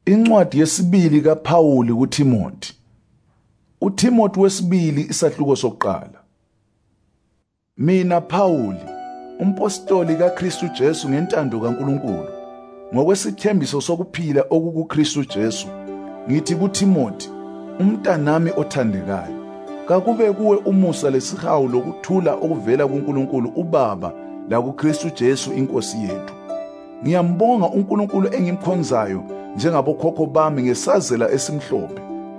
Incwadi yesibili kaPawuli kuThimothi. uThimothi wesibili isahluko sokuqala. Mina Pawuli, umpostoli kaKristu Jesu ngentando kaNkulunkulu, ngokwesithembiso sokuphila okukuKristu Jesu, ngithi kuThimothi, umntanami othandekayo, kakube kuwe umusa lesihawu lokuthula okuvela kuNkulunkulu uBaba lakuKristu Jesu iNkosi yethu. Ngiyambonga uNkulunkulu engimkhonzayo njengabokhokho bami ngesazela esimhlophe.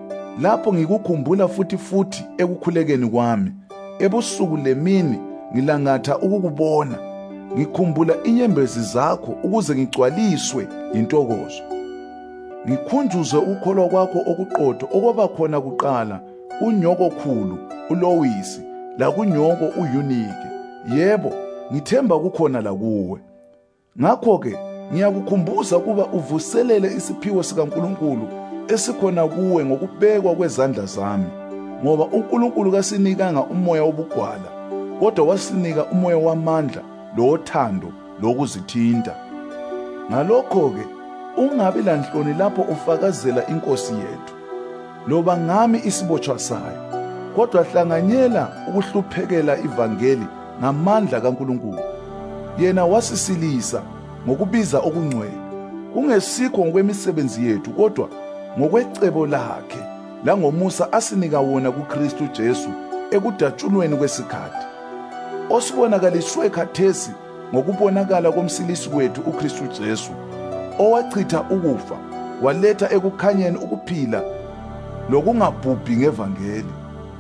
Lapho ngikukhumbula futhi ekukhulekeni kwami, ebusuku lemini ngilangatha ukukubona, ngikhumbula inyembezi zakho ukuze ngigcwaliswe intokozo. Ngikhunjuzwe ukukholwa kwakho okuqotho okwaba khona kuqala unyoko khulu uLowisi lakunyoko uYunike. Yebo, ngithemba kukhona la kuwe. Ngakho-ke ngiyakukhumbuza kuba uvuselele isiphiwo sikaNkulunkulu esikhona kuwe ngokubekwa kwezandla zami, ngoba uNkulunkulu kasinikanga umoya wobugwala, kodwa wasinika umoya wamandla lothando lokuzithinta. Ngalokho-ke ungabi lanhloni lapho ufakazela iNkosi yethu, loba ngami isibotshwa sayo, kodwa hlanganyela ukuhluphekela ivangeli ngamandla kaNkulunkulu. Yena wasisilisa ngokubiza okungcwele, kungesikho ngokwemisebenzi yethu, kodwa ngokwecebo lakhe langomusa asinika wona kuKristu Jesu ekudatshulweni kwesikhathi, osibonakaliswe khathesi ngokubonakala komsilisi wethu uKristu Jesu, owachitha ukufa waletha ekukhanyeni ukuphila lokungabhubhi ngevangeli.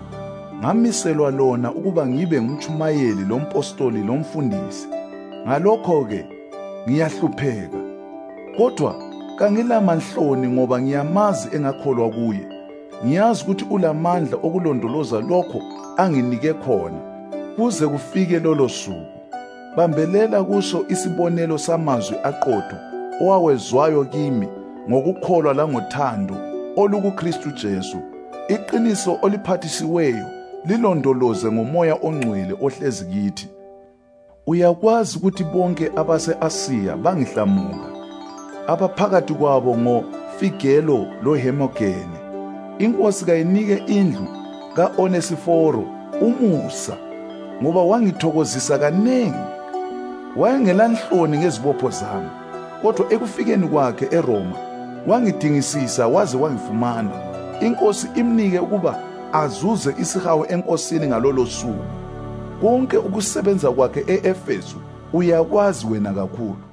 Ngamiselwa lona ukuba ngibe ngumtshumayeli lompostoli lomfundisi. Ngalokho-ke ngiyahlupheka, kodwa kangilamanhloni ngoba ngiyamazi engakholwa kuye. Ngiyazi ukuthi ulamandla okulondoloza lokho anginike khona kuze kufike lolo suku. Bambelela kuso isibonelo samazwi aqotho owawezwayo kimi ngokukholwa langothando olukuKristu Jesu, iqiniso oliphathisiweyo lilondoloze ngomoya ongcwele ohlezi kithi. Uyakwazi ukuthi bonke abase-Asiya bangihlamuka, abaphakathi kwabo ngoFigelo loHermogene. iNkosi kayinike indlu ka-Onesiforo umusa, ngoba wangithokozisa kanengi. Wayengelanhloni ngezibopho zami, kodwa ekufikeni kwakhe eRoma wangidingisisa waze wangifumana. iNkosi imnike ukuba azuze isihawu eNkosini ngalolo suku. Konke ukusebenza kwakhe e-Efesu uyakwazi wena kakhulu.